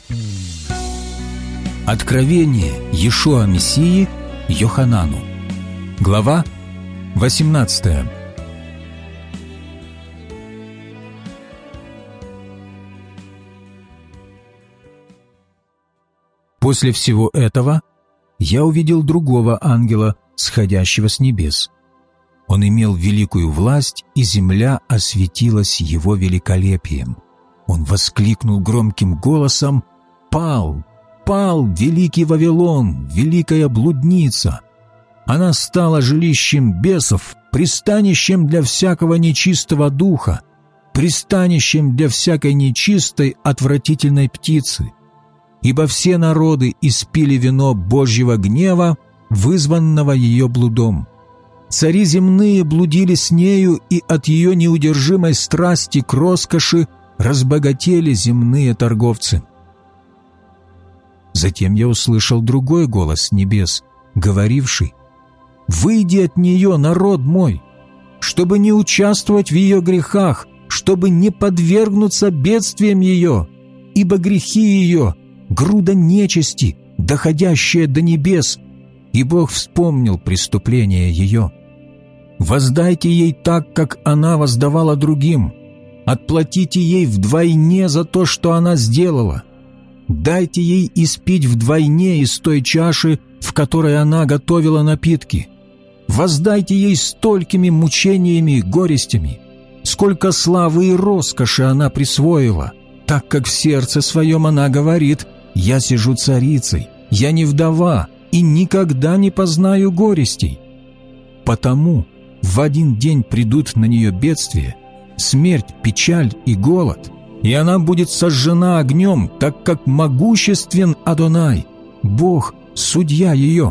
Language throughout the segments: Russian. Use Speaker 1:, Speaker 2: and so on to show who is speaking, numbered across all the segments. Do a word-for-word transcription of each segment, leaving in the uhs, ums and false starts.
Speaker 1: Откровение Иешуа Мессии Йоханану. Глава восемнадцатая. После всего этого я увидел другого ангела, сходящего с небес. Он имел великую власть, и земля осветилась его великолепием. Он воскликнул громким голосом: «Пал, пал великий Вавилон, великая блудница! Она стала жилищем бесов, пристанищем для всякого нечистого духа, пристанищем для всякой нечистой, отвратительной птицы. Ибо все народы испили вино Божьего гнева, вызванного ее блудом. Цари земные блудили с нею, и от ее неудержимой страсти к роскоши разбогатели земные торговцы». Затем я услышал другой голос с небес, говоривший: «Выйди от нее, народ мой, чтобы не участвовать в ее грехах, чтобы не подвергнуться бедствиям ее, ибо грехи ее — груда нечисти, доходящая до небес, и Бог вспомнил преступление ее. Воздайте ей так, как она воздавала другим, отплатите ей вдвойне за то, что она сделала. Дайте ей испить вдвойне из той чаши, в которой она готовила напитки. Воздайте ей столькими мучениями и горестями, сколько славы и роскоши она присвоила, так как в сердце своем она говорит: «Я сижу царицей, я не вдова и никогда не познаю горестей». Потому в один день придут на нее бедствия, смерть, печаль и голод, и она будет сожжена огнем, так как могуществен Адонай, Бог, судья ее.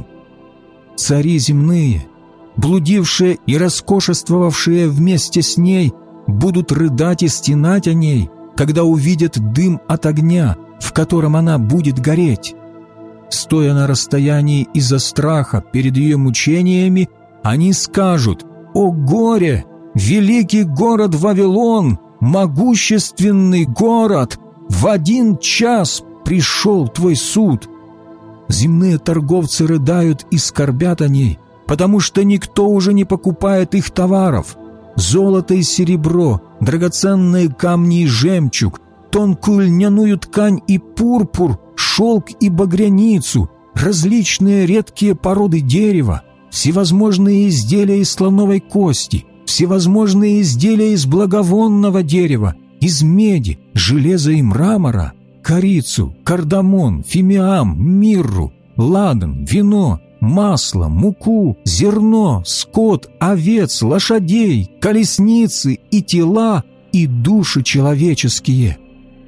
Speaker 1: Цари земные, блудившие и роскошествовавшие вместе с ней, будут рыдать и стенать о ней, когда увидят дым от огня, в котором она будет гореть. Стоя на расстоянии из-за страха перед ее мучениями, они скажут: «О горе! Великий город Вавилон, могущественный город! В один час пришел твой суд!» Земные торговцы рыдают и скорбят о ней, потому что никто уже не покупает их товаров. Золото и серебро, драгоценные камни и жемчуг, тонкую льняную ткань и пурпур, шелк и багряницу, различные редкие породы дерева, всевозможные изделия из слоновой кости, всевозможные изделия из благовонного дерева, из меди, железа и мрамора, корицу, кардамон, фимиам, мирру, ладан, вино, масло, муку, зерно, скот, овец, лошадей, колесницы и тела, и души человеческие.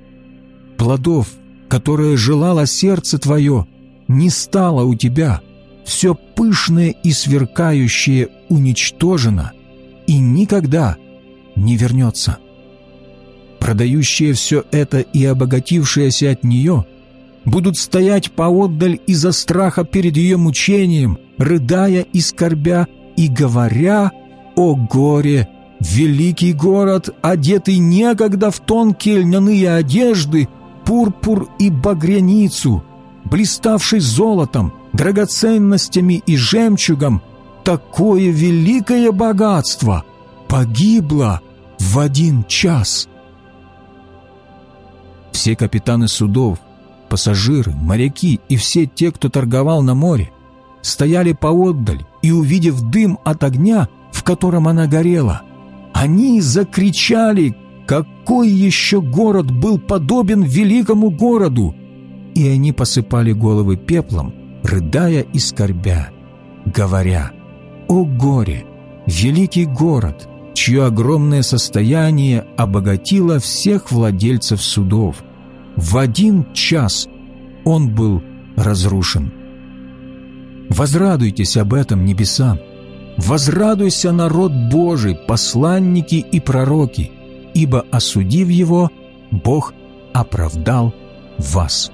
Speaker 1: Плодов, которые желало сердце твое, не стало у тебя. Все пышное и сверкающее уничтожено и никогда не вернется. Продающие все это и обогатившиеся от нее будут стоять поотдаль из-за страха перед ее мучением, рыдая и скорбя, и говоря: «О горе! Великий город, одетый некогда в тонкие льняные одежды, пурпур и багряницу, блиставший золотом, драгоценностями и жемчугом, такое великое богатство погибло в один час». Все капитаны судов, пассажиры, моряки и все те, кто торговал на море, стояли поотдаль и, увидев дым от огня, в котором она горела, они закричали: «Какой еще город был подобен великому городу?» И они посыпали головы пеплом, рыдая и скорбя, говоря: «О горе! Великий город, чье огромное состояние обогатило всех владельцев судов! В один час он был разрушен». Возрадуйтесь об этом, небеса! Возрадуйся, народ Божий, посланники и пророки, ибо, осудив его, Бог оправдал вас.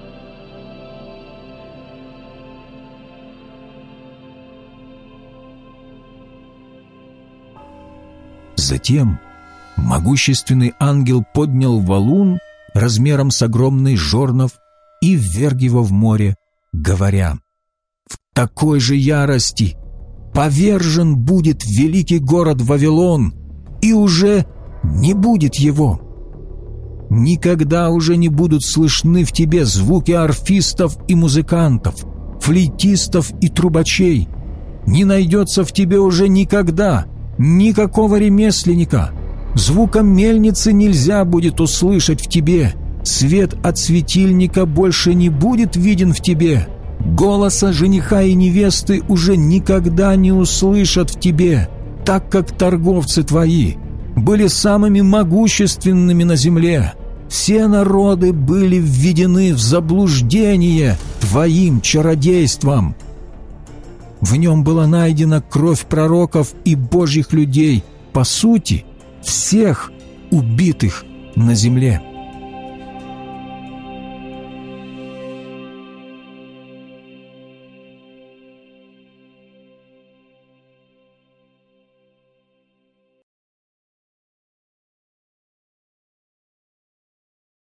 Speaker 1: Затем могущественный ангел поднял валун размером с огромный жорнов и вверг его в море, говоря: «В такой же ярости повержен будет великий город Вавилон, и уже не будет его. Никогда уже не будут слышны в тебе звуки арфистов и музыкантов, флейтистов и трубачей. Не найдется в тебе уже никогда никакого ремесленника. Звука мельницы нельзя будет услышать в тебе. Свет от светильника больше не будет виден в тебе. Голоса жениха и невесты уже никогда не услышат в тебе, так как торговцы твои были самыми могущественными на земле. Все народы были введены в заблуждение твоим чародейством. В нем была найдена кровь пророков и божьих людей, по сути, всех убитых на земле».